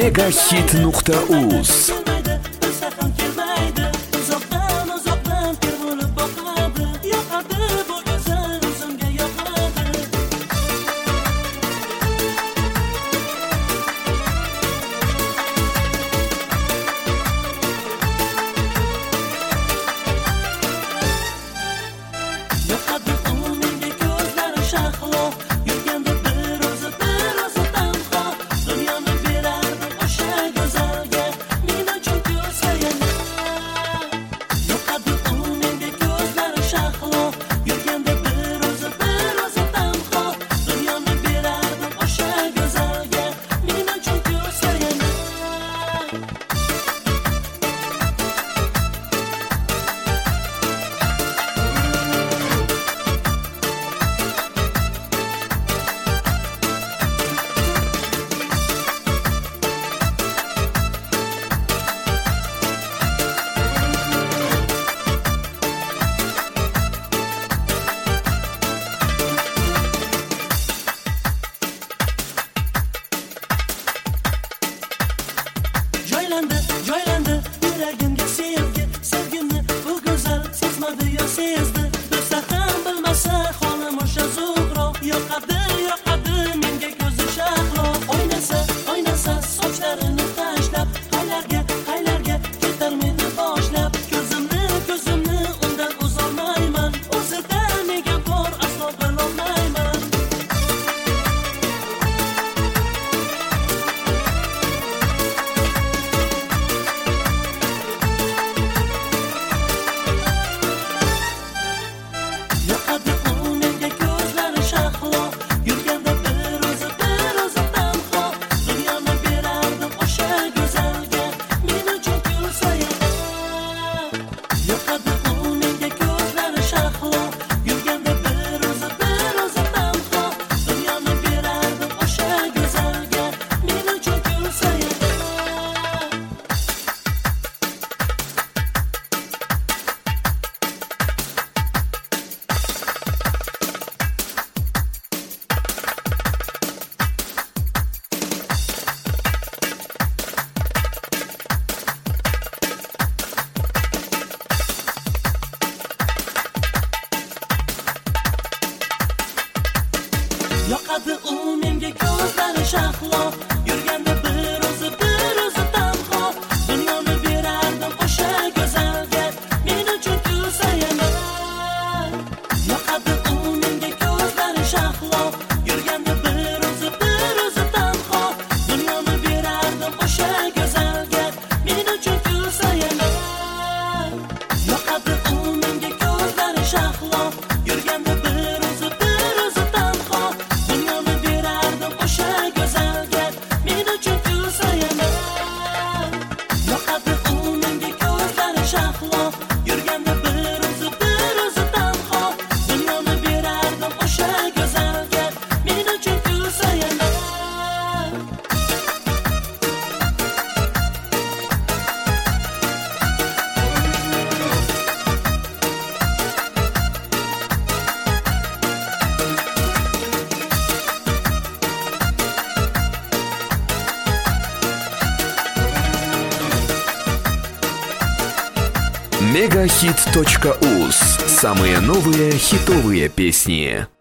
Megahit.uz. Joylandi yuragimga sevgimni bu go'zal sezmadi yo sezdi. Bilsa ham bilmasa xonim o'sha zo'rroq yoqadi menga ko'zi shahlo. O'ynasa sochlarini tashlab qaylarga ketar meni boshlab. Ko'zimni undan uzolmayman, o'zida nega bor aslo bilolmayman. Yoqadi u menga ko'zlari shahlo, yurganda bir o'zi tanho. Dunyoni berardim o'sha go'zalga, men uchun kulsa yana. Yoqadi u menga ko'zlari shahlo, yurganda bir o'zi tanho. Dunyoni berardim o'sha go'zalga, men uchun kulsa yana. Yoqadi u menga ko'zlari shahlo, yurganda bir o'zi tanho. Megahit.uz. Самые новые хитовые песни.